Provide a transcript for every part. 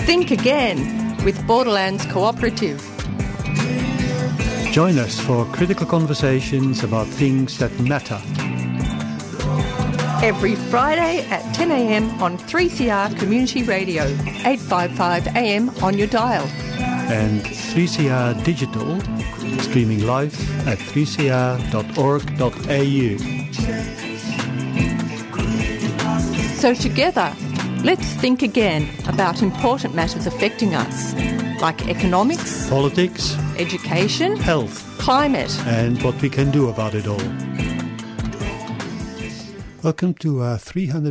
Think Again with Borderlands Cooperative. Join us for critical conversations about things that matter. Every Friday at 10 a.m. on 3CR Community Radio, 855 AM on your dial. And 3CR Digital, streaming live at 3cr.org.au. So together, let's think again about important matters affecting us, like economics, Politics, education, health, climate, and what we can do about it all. Welcome to our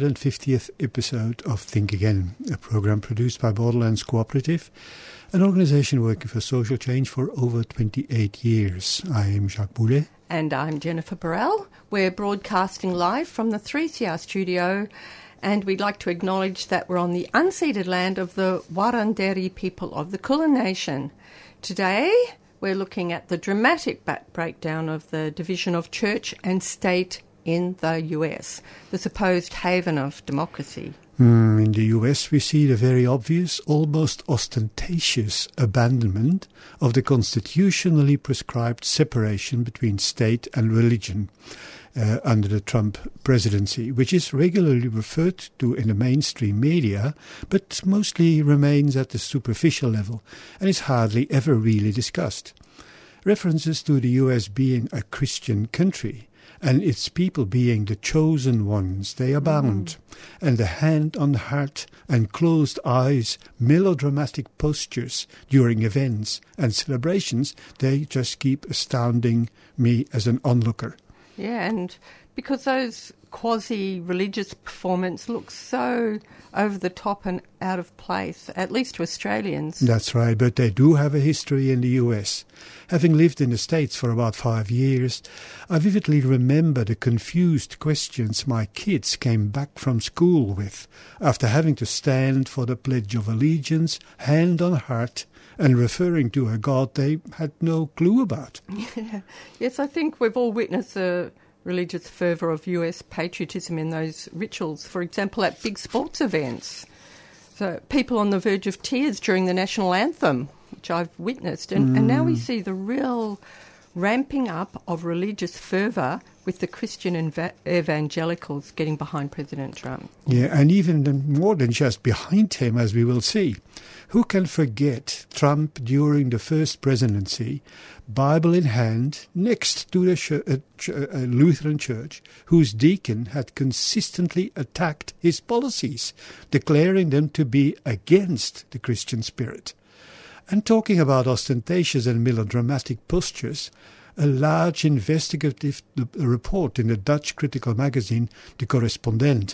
350th episode of Think Again, a program produced by Borderlands Cooperative, an organisation working for social change for over 28 years. I am Jacques Boulet. And I'm Jennifer Burrell. We're broadcasting live from the 3CR studio, and we'd like to acknowledge that we're on the unceded land of the Wurundjeri people of the Kulin Nation. Today, we're looking at the dramatic breakdown of the division of church and state in the US, the supposed haven of democracy. In the US, we see the very obvious, almost ostentatious abandonment of the constitutionally prescribed separation between state and religion under the Trump presidency, which is regularly referred to in the mainstream media, but mostly remains at the superficial level and is hardly ever really discussed. References to the US being a Christian country and its people being the chosen ones, they abound. And the hand on the heart and closed eyes, melodramatic postures during events and celebrations, they just keep astounding me as an onlooker. Yeah, and because those quasi-religious performances look so over the top and out of place, at least to Australians. That's right, but they do have a history in the US. Having lived in the States for about 5 years, I vividly remember the confused questions my kids came back from school with after having to stand for the Pledge of Allegiance, hand on heart, and referring to a God they had no clue about. Yeah. Yes, I think we've all witnessed the religious fervour of US patriotism in those rituals, for example, at big sports events. So people on the verge of tears during the national anthem, which I've witnessed. And now we see the real ramping up of religious fervour with the Christian evangelicals getting behind President Trump. Yeah, and even more than just behind him, as we will see. Who can forget Trump during the first presidency, Bible in hand, next to the Lutheran church, whose deacon had consistently attacked his policies, declaring them to be against the Christian spirit. And talking about ostentatious and melodramatic postures, a large investigative report in the Dutch critical magazine The Correspondent,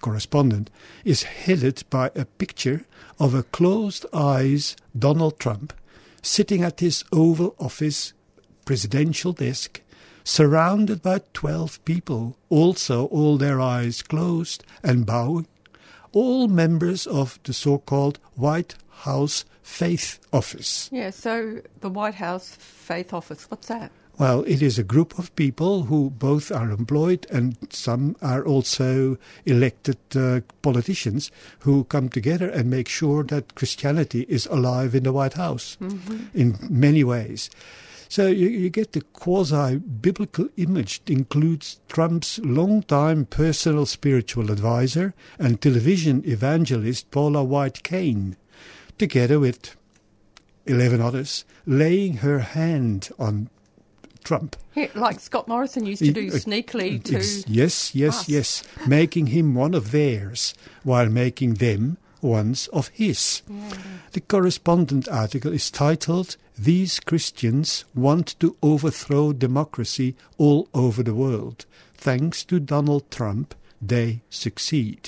is headed by a picture of a closed-eyes Donald Trump sitting at his Oval Office presidential desk, surrounded by 12 people, also all their eyes closed and bowing, all members of the so-called White House Faith Office. Yeah, so the White House Faith Office, what's that? Well, it is a group of people who both are employed and some are also elected politicians who come together and make sure that Christianity is alive in the White House in many ways. So you get the quasi-biblical image. It includes Trump's long-time personal spiritual advisor and television evangelist Paula White-Cain, together with 11 others, laying her hand on Trump. Yeah, like Scott Morrison used to do sneakily to Yes, making him one of theirs while making them ones of his. Yeah. The correspondent article is titled, "These Christians Want to Overthrow Democracy All Over the World. Thanks to Donald Trump, they succeed."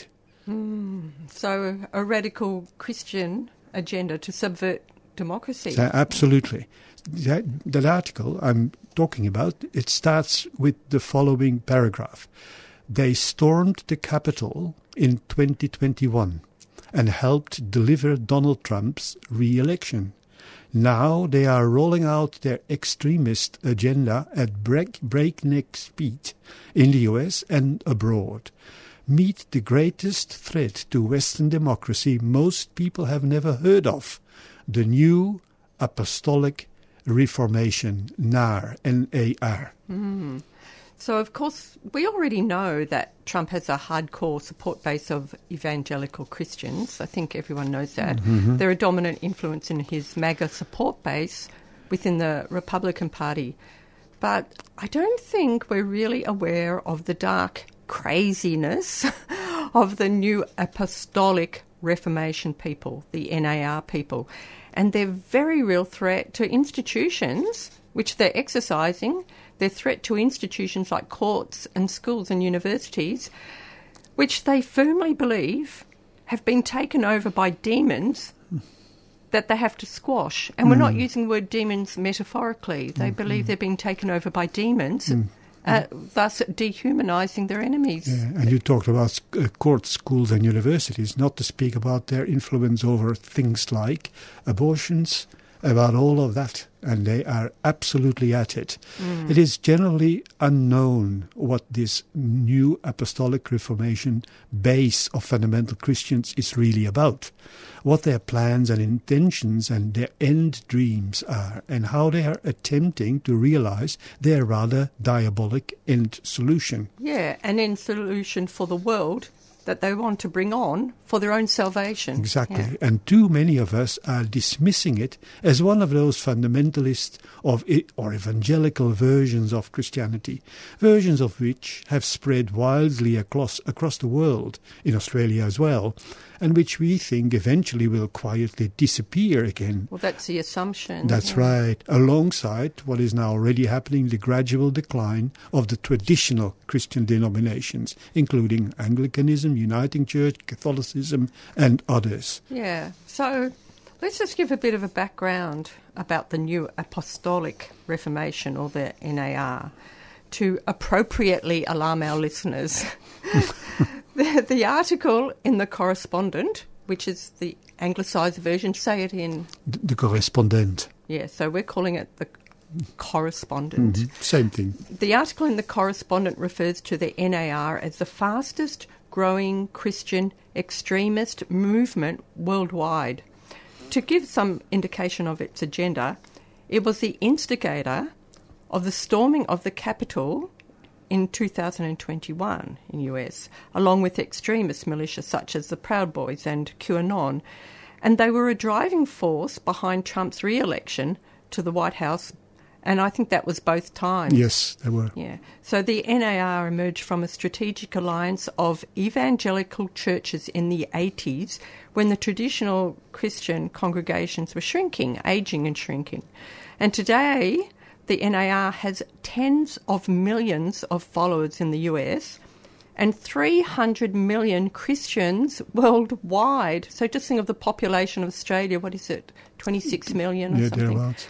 So a radical Christian agenda to subvert democracy. So, absolutely. That article I'm talking about, it starts with the following paragraph. They stormed the Capitol in 2021 and helped deliver Donald Trump's re-election. Now they are rolling out their extremist agenda at breakneck speed in the US and abroad. meet the greatest threat to Western democracy most people have never heard of, the New Apostolic Reformation, NAR, N-A-R. So, of course, we already know that Trump has a hardcore support base of evangelical Christians. I think everyone knows that. They're a dominant influence in his MAGA support base within the Republican Party. But I don't think we're really aware of the dark craziness of the New Apostolic Reformation people, the NAR people, and their very real threat to institutions which they're exercising, their threat to institutions like courts and schools and universities, which they firmly believe have been taken over by demons that they have to squash. And we're not using the word demons metaphorically. They believe they're being taken over by demons, thus dehumanising their enemies. Yeah, and you talked about courts, schools and universities, not to speak about their influence over things like abortions, about all of that, and they are absolutely at it. It is generally unknown what this New Apostolic Reformation base of fundamental Christians is really about, what their plans and intentions and their end dreams are, and how they are attempting to realize their rather diabolic end solution. Yeah, an end solution for the world that they want to bring on for their own salvation. Exactly. Yeah. And too many of us are dismissing it as one of those fundamentalist or evangelical versions of Christianity, versions of which have spread wildly across the world, in Australia as well, and which we think eventually will quietly disappear again. Well, that's the assumption. That's right. Alongside what is now already happening, the gradual decline of the traditional Christian denominations, including Anglicanism, Uniting Church, Catholicism, and others. Yeah. So let's just give a bit of a background about the New Apostolic Reformation, or the NAR, to appropriately alarm our listeners. The article in The Correspondent, which is the anglicised version, say it in... The Correspondent. Yeah, so we're calling it The Correspondent. Same thing. The article in The Correspondent refers to the NAR as the fastest growing Christian extremist movement worldwide. To give some indication of its agenda, it was the instigator of the storming of the Capitol in 2021 in US, along with extremist militia such as the Proud Boys and QAnon. And they were a driving force behind Trump's re-election to the White House, and I think that was both times. Yes, they were. Yeah. So the NAR emerged from a strategic alliance of evangelical churches in the 80s, when the traditional Christian congregations were shrinking, ageing and shrinking. And today, the NAR has tens of millions of followers in the US and 300 million Christians worldwide. So just think of the population of Australia. What is it? 26 million or something? Thereabouts.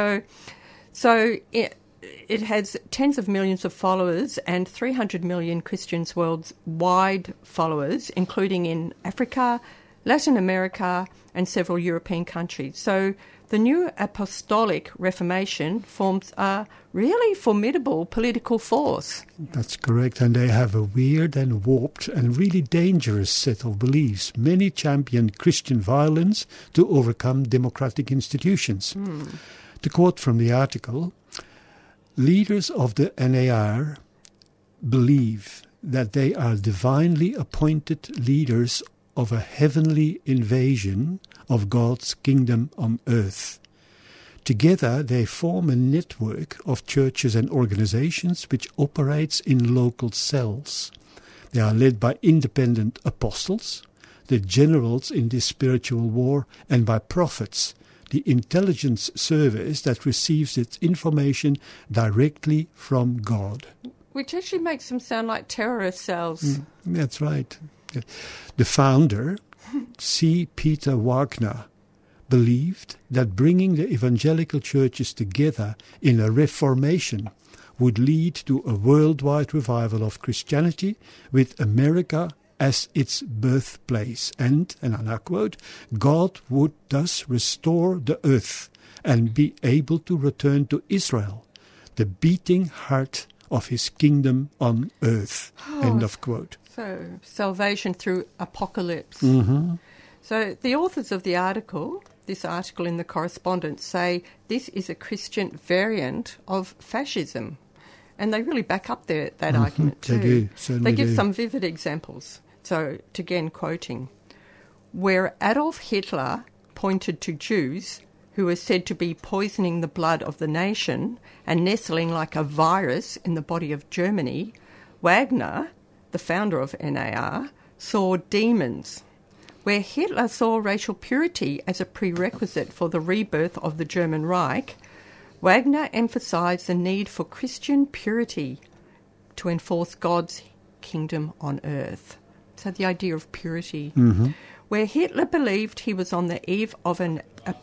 So it has tens of millions of followers and 300 million Christians worldwide followers, including in Africa, Latin America, and several European countries. So the New Apostolic Reformation forms a really formidable political force. That's correct, and they have a weird and warped and really dangerous set of beliefs. Many champion Christian violence to overcome democratic institutions. To quote from the article, leaders of the NAR believe that they are divinely appointed leaders of a heavenly invasion of God's kingdom on earth. Together, they form a network of churches and organizations which operates in local cells. They are led by independent apostles, the generals in this spiritual war, and by prophets, the intelligence service that receives its information directly from God. Which actually makes them sound like terrorist cells. That's right. The founder, C. Peter Wagner, believed that bringing the evangelical churches together in a reformation would lead to a worldwide revival of Christianity, with America as its birthplace. And I quote, God would thus restore the earth and be able to return to Israel, the beating heart of his kingdom on earth. End of quote. So, salvation through apocalypse. Mm-hmm. So, the authors of the article, this article in the Correspondence, say this is a Christian variant of fascism. And they really back up that argument too. They do, certainly They give do. some vivid examples. So, again, quoting, where Adolf Hitler pointed to Jews who were said to be poisoning the blood of the nation and nestling like a virus in the body of Germany, Wagner, the founder of NAR, saw demons. Where Hitler saw racial purity as a prerequisite for the rebirth of the German Reich, Wagner emphasised the need for Christian purity to enforce God's kingdom on earth. So the idea of purity. Mm-hmm. Where Hitler believed he was on the eve of an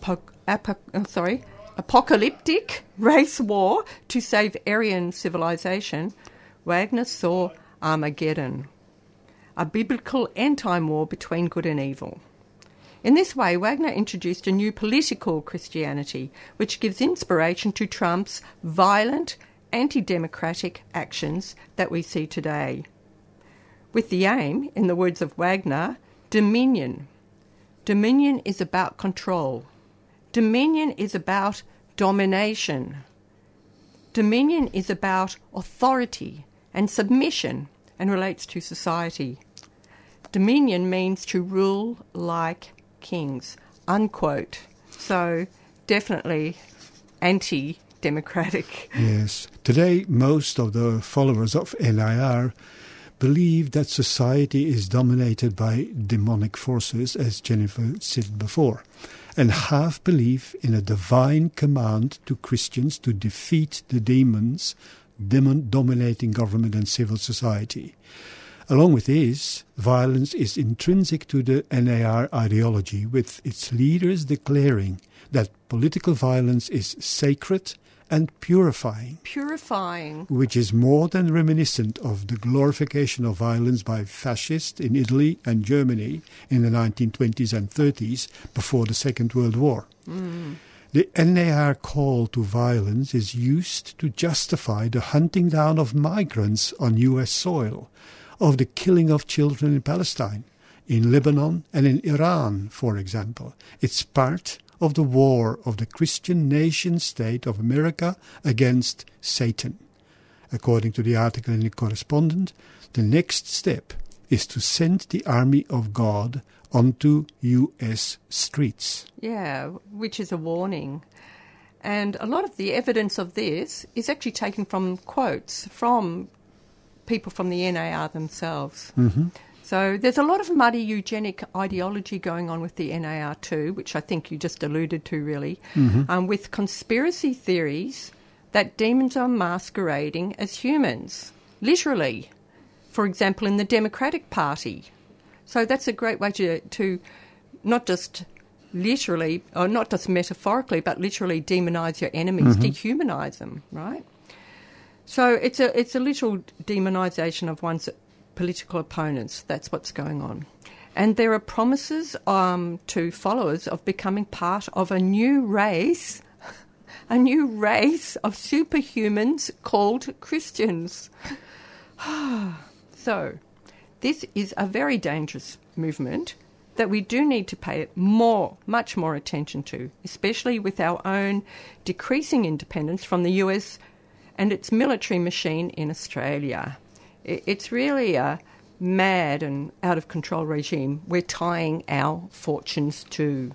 apocalyptic race war to save Aryan civilization, Wagner saw Armageddon, a biblical end-time war between good and evil. In this way, Wagner introduced a new political Christianity, which gives inspiration to Trump's violent, anti-democratic actions that we see today. With the aim, in the words of Wagner, dominion. Dominion is about control. Dominion is about domination. Dominion is about authority and submission and relates to society. Dominion means to rule like kings, unquote. So definitely anti-democratic. Yes. Today, most of the followers of NIR believe that society is dominated by demonic forces, as Jennifer said before, and have belief in a divine command to Christians to defeat the demons dominating government and civil society. Along with this, violence is intrinsic to the NAR ideology, with its leaders declaring that political violence is sacred and purifying. Purifying. Which is more than reminiscent of the glorification of violence by fascists in Italy and Germany in the 1920s and 30s before the Second World War. Mm. The NAR call to violence is used to justify the hunting down of migrants on U.S. soil, of the killing of children in Palestine, in Lebanon and in Iran, for example. It's part of the war of the Christian nation-state of America against Satan. According to the article in the Correspondent, the next step is to send the army of God onto U.S. streets. Yeah, which is a warning. And a lot of the evidence of this is actually taken from quotes from people from the NAR themselves. Mm-hmm. So there's a lot of muddy eugenic ideology going on with the NAR too, which I think you just alluded to really, with conspiracy theories that demons are masquerading as humans, literally. For example, in the Democratic Party. So that's a great way to not just literally, or not just metaphorically, but literally demonise your enemies, dehumanise them, right? So it's a literal demonisation of one's political opponents. That's what's going on. And there are promises to followers of becoming part of a new race of superhumans called Christians. So this is a very dangerous movement that we do need to pay much more attention to, especially with our own decreasing independence from the US and its military machine in Australia. It's really a mad and out-of-control regime we're tying our fortunes to.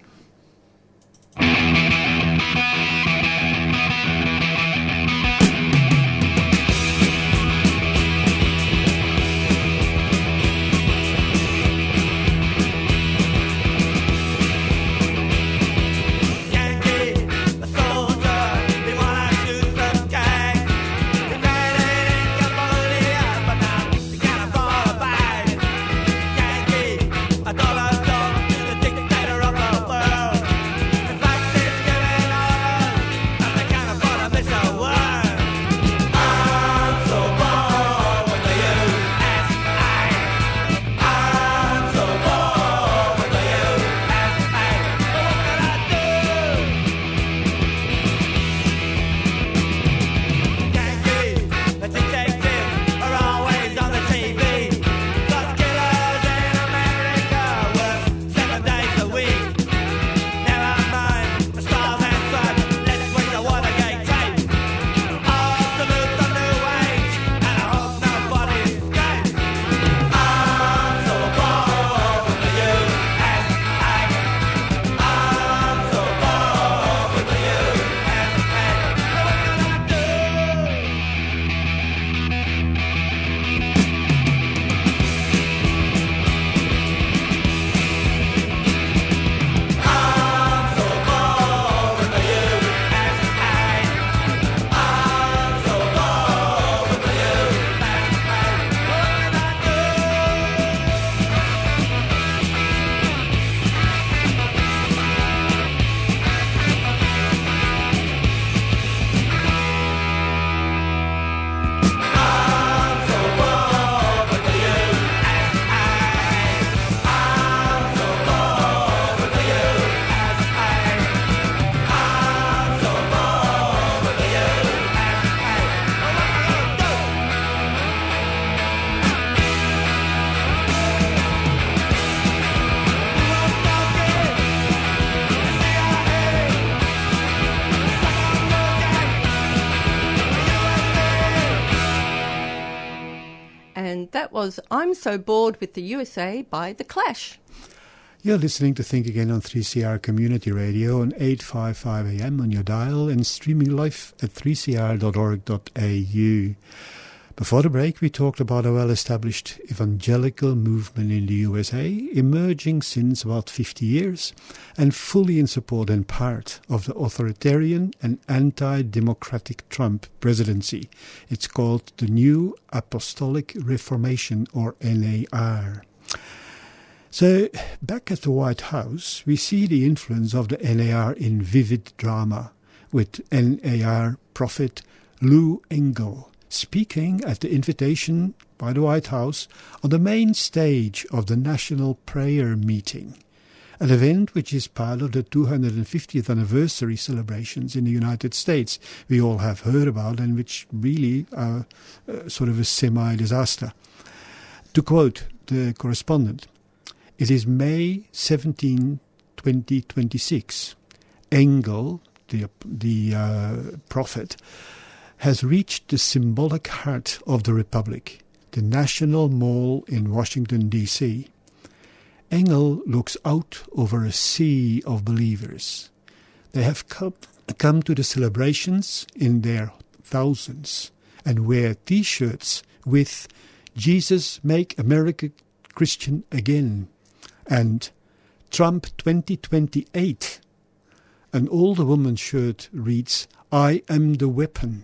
because I'm so bored with the USA by The Clash. You're listening to Think Again on 3CR Community Radio on 855 AM on your dial and streaming live at 3cr.org.au. Before the break, we talked about a well-established evangelical movement in the USA, emerging since about 50 years, and fully in support and part of the authoritarian and anti-democratic Trump presidency. It's called the New Apostolic Reformation, or NAR. So, back at the White House, we see the influence of the NAR in vivid drama, with NAR prophet Lou Engle speaking at the invitation by the White House on the main stage of the National Prayer Meeting, an event which is part of the 250th anniversary celebrations in the United States we all have heard about and which really are sort of a semi-disaster. To quote the correspondent, "It is May 17, 2026. Engle, the prophet, has reached the symbolic heart of the Republic, the National Mall in Washington, D.C. Engle looks out over a sea of believers. They have come to the celebrations in their thousands and wear T-shirts with 'Jesus Make America Christian Again' and 'Trump 2028. An older woman's shirt reads, 'I am the weapon.'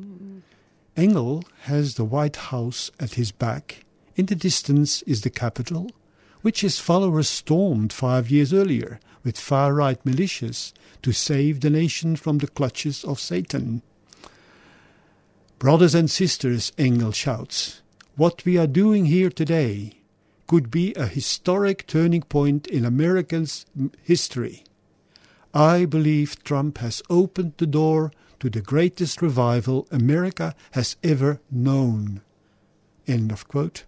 Engle has the White House at his back. In the distance is the Capitol, which his followers stormed 5 years earlier with far-right militias to save the nation from the clutches of Satan. 'Brothers and sisters,' Engle shouts, 'what we are doing here today could be a historic turning point in America's history. I believe Trump has opened the door to the greatest revival America has ever known.'" End of quote.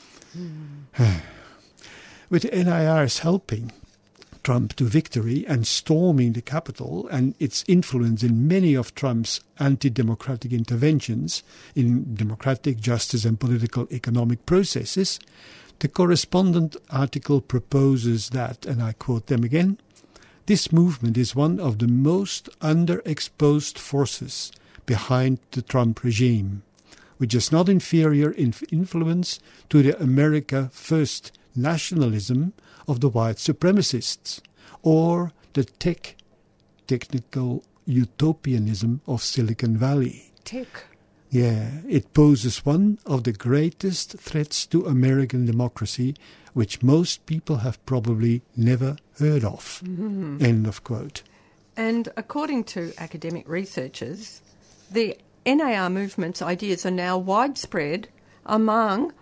With the NIR's helping Trump to victory and storming the Capitol and its influence in many of Trump's anti-democratic interventions in democratic, justice and political economic processes, the correspondent article proposes that, and I quote them again, "This movement is one of the most underexposed forces behind the Trump regime, which is not inferior in influence to the America First nationalism of the white supremacists or the technical utopianism of Silicon Valley." Tech. Yeah, it poses one of the greatest threats to American democracy, which most people have probably never heard of. End of quote. And according to academic researchers, the NAR movement's ideas are now widespread among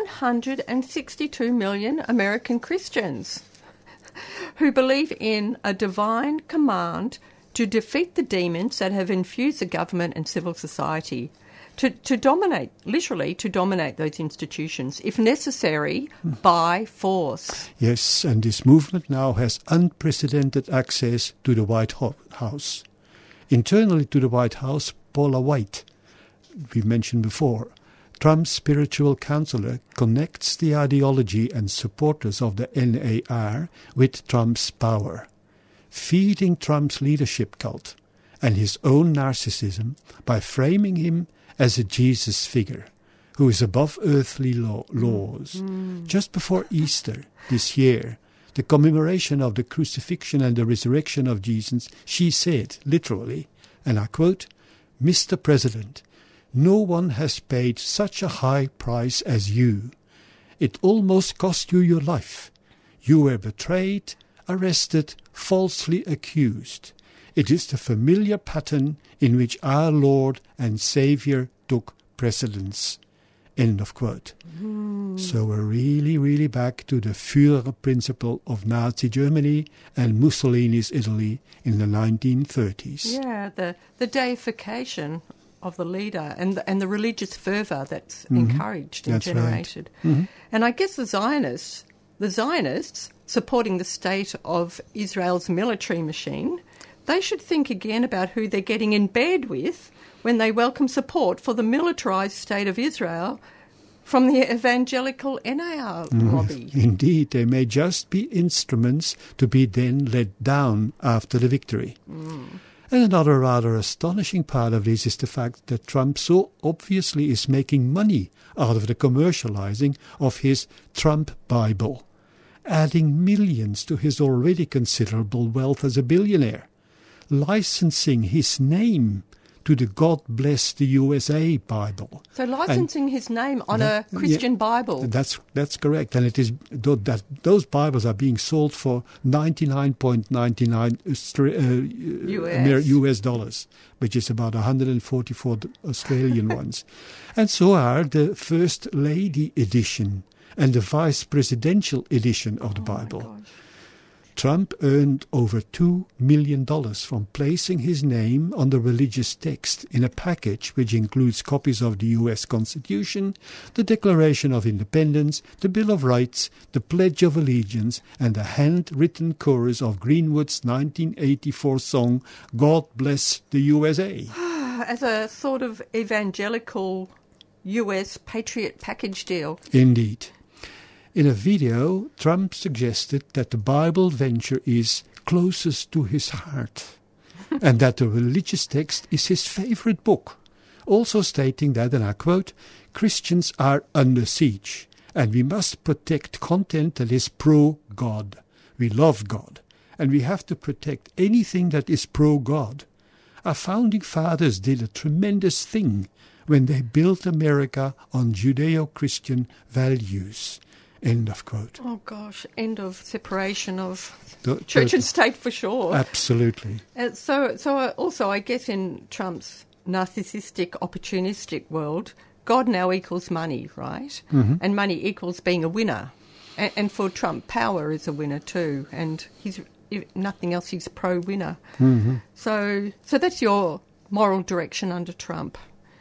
162 million American Christians who believe in a divine command to defeat the demons that have infused the government and civil society, to dominate, literally to dominate those institutions, if necessary, by force. Yes, and this movement now has unprecedented access to the White House. Internally to the White House, Paula White, we mentioned before, Trump's spiritual counselor, connects the ideology and supporters of the NAR with Trump's power, feeding Trump's leadership cult and his own narcissism by framing him as a Jesus figure who is above earthly laws. Just before Easter this year, the commemoration of the crucifixion and the resurrection of Jesus, she said, literally, and I quote, "Mr. President, no one has paid such a high price as you. It almost cost you your life. You were betrayed, arrested, falsely accused. It is the familiar pattern in which our Lord and Saviour took precedence." End of quote. So we're really, really back to the Führer principle of Nazi Germany and Mussolini's Italy in the 1930s. Yeah, the deification of the leader and the religious fervour that's encouraged and That's generated. Right. And I guess the Zionists supporting the state of Israel's military machine, they should think again about who they're getting in bed with when they welcome support for the militarised state of Israel from the evangelical NAR lobby. Indeed, they may just be instruments to be then let down after the victory. And another rather astonishing part of this is the fact that Trump so obviously is making money out of the commercializing of his Trump Bible, adding millions to his already considerable wealth as a billionaire, licensing his name to the God Bless the USA Bible. So licensing his name on a Christian Bible. That's correct. And it is that those Bibles are being sold for 99.99 US dollars, which is about 144 Australian ones. And so are the First Lady edition and the Vice Presidential edition of the Bible. Trump earned over $2 million from placing his name on the religious text in a package which includes copies of the U.S. Constitution, the Declaration of Independence, the Bill of Rights, the Pledge of Allegiance, and the handwritten chorus of Greenwood's 1984 song, God Bless the USA. As a sort of evangelical U.S. patriot package deal. Indeed. In a video, Trump suggested that the Bible venture is closest to his heart and that the religious text is his favorite book, also stating that, and I quote, Christians are under siege and we must protect content that is pro-God. We love God and we have to protect anything that is pro-God. Our founding fathers did a tremendous thing when they built America on Judeo-Christian values. End of quote. Oh, gosh. End of separation of church and state for sure. Absolutely. So also, I guess in Trump's narcissistic, opportunistic world, God now equals money, right? Mm-hmm. And money equals being a winner. And for Trump, power is a winner too. And he's, if nothing else, he's pro-winner. Mm-hmm. So that's your moral direction under Trump.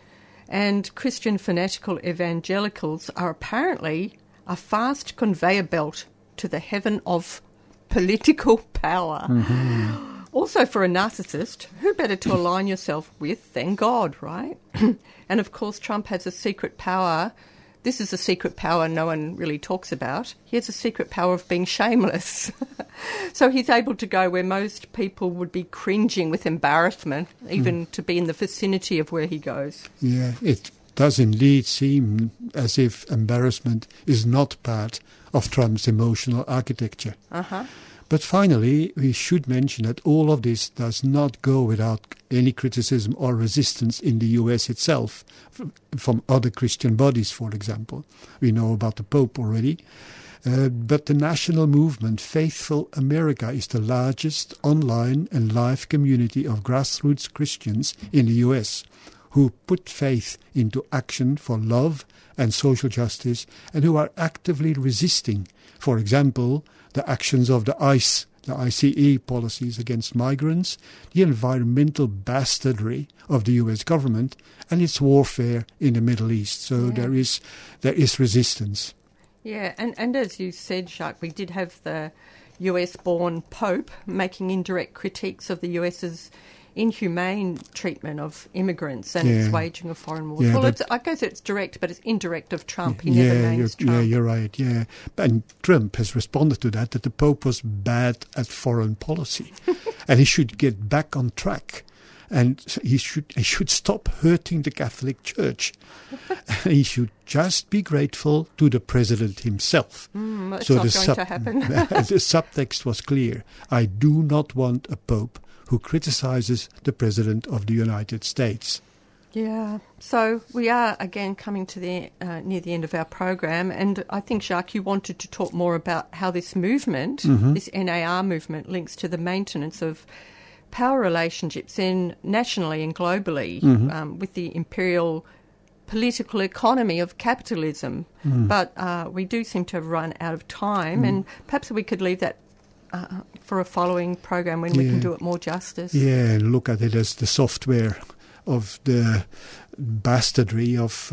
And Christian fanatical evangelicals are apparently a fast conveyor belt to the heaven of political power. Mm-hmm. Also, for a narcissist, who better to align yourself with than God, right? And of course, Trump has a secret power. This is a secret power no one really talks about. He has a secret power of being shameless. So he's able to go where most people would be cringing with embarrassment, even to be in the vicinity of where he goes. Yeah, it does indeed seem as if embarrassment is not part of Trump's emotional architecture. Uh-huh. But finally, we should mention that all of this does not go without any criticism or resistance in the US itself, from other Christian bodies, for example. We know about the Pope already. But the national movement Faithful America is the largest online and live community of grassroots Christians in the US, who put faith into action for love and social justice and who are actively resisting, for example, the actions of the ICE, the ICE policies against migrants, the environmental bastardry of the US government, and its warfare in the Middle East. So there is resistance. Yeah, and as you said, Jacques, we did have the US-born Pope making indirect critiques of the US's inhumane treatment of immigrants and its waging of foreign wars. Yeah, well, I guess it's direct, but it's indirect of Trump. He never names Trump. Yeah, you're right, yeah. And Trump has responded to that the Pope was bad at foreign policy and he should get back on track. And he should stop hurting the Catholic Church. He should just be grateful to the president himself. That's not going to happen. The subtext was clear. I do not want a Pope who criticizes the President of the United States. Yeah, so we are again coming to the near the end of our program, and I think, Jacques, you wanted to talk more about how this movement, this NAR movement, links to the maintenance of power relationships nationally and globally with the imperial political economy of capitalism. But we do seem to have run out of time, and perhaps we could leave that for a following program when we can do it more justice. Yeah, and look at it as the software of the bastardry of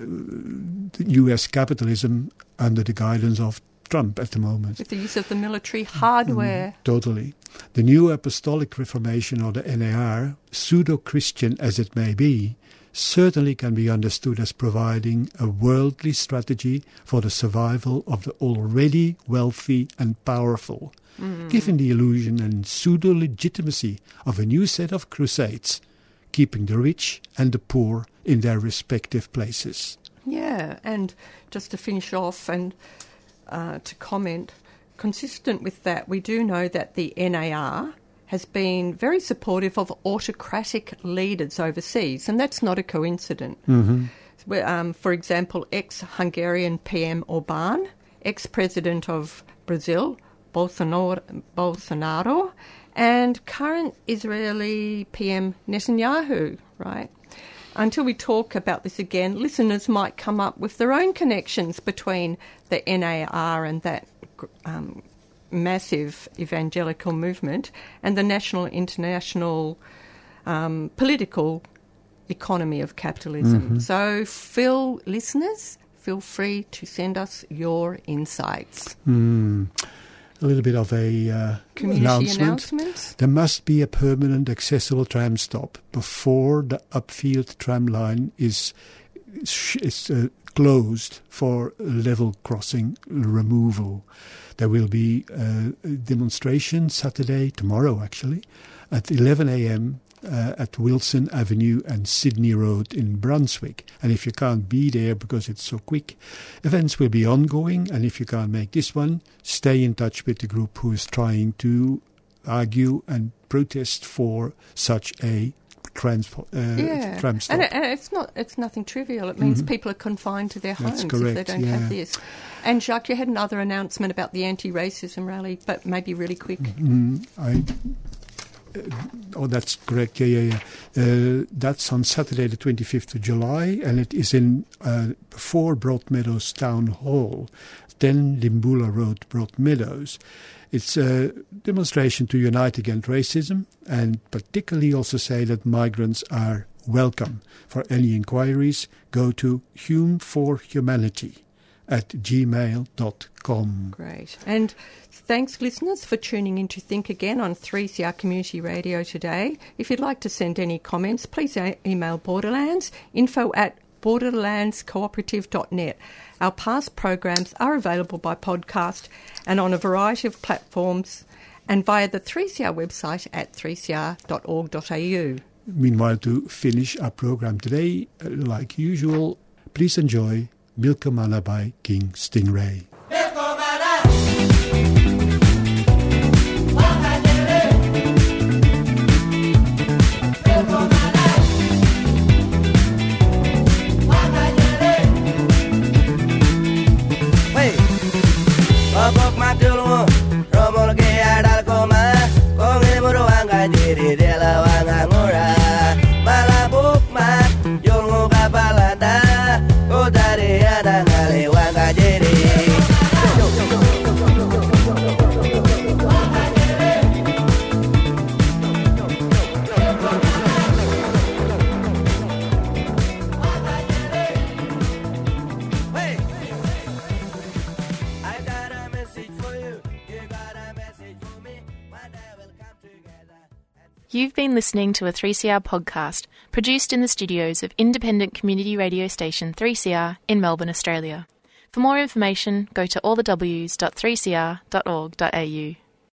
US capitalism under the guidance of Trump at the moment. With the use of the military hardware. Totally. The New Apostolic Reformation, or the NAR, pseudo-Christian as it may be, certainly can be understood as providing a worldly strategy for the survival of the already wealthy and powerful, giving the illusion and pseudo-legitimacy of a new set of crusades, keeping the rich and the poor in their respective places. Yeah, and just to finish off and to comment, consistent with that, we do know that the NAR has been very supportive of autocratic leaders overseas, and that's not a coincidence. For example, ex-Hungarian PM Orbán, ex-president of Brazil, Bolsonaro, and current Israeli PM Netanyahu, right? Until we talk about this again, listeners might come up with their own connections between the NAR and that massive evangelical movement and the national, international political economy of capitalism. So, listeners, feel free to send us your insights. A little bit of a Community announcements. There must be a permanent accessible tram stop before the Upfield tram line is closed for level crossing removal. There will be a demonstration Saturday, tomorrow actually, at 11 a.m. At Wilson Avenue and Sydney Road in Brunswick. And if you can't be there because it's so quick, events will be ongoing. And if you can't make this one, stay in touch with the group who is trying to argue and protest for such a tram stop. And it's nothing trivial. It means people are confined to their homes if they don't have this. And Jacques, you had another announcement about the anti-racism rally, but maybe really quick. That's correct. That's on Saturday the 25th of July, and it is in before Broadmeadows Town Hall, 10 Limbula Road, Broadmeadows. It's a demonstration to unite against racism and particularly also say that migrants are welcome. For any inquiries, go to humeforhumanity@gmail.com. Great. And thanks, listeners, for tuning in to Think Again on 3CR Community Radio today. If you'd like to send any comments, please email Borderlands, info@borderlandscooperative.net. Our past programs are available by podcast and on a variety of platforms and via the 3CR website at 3cr.org.au. Meanwhile, to finish our program today, like usual, please enjoy Milkamana by King Stingray. You've been listening to a 3CR podcast produced in the studios of independent community radio station 3CR in Melbourne, Australia. For more information, go to allthews.3cr.org.au.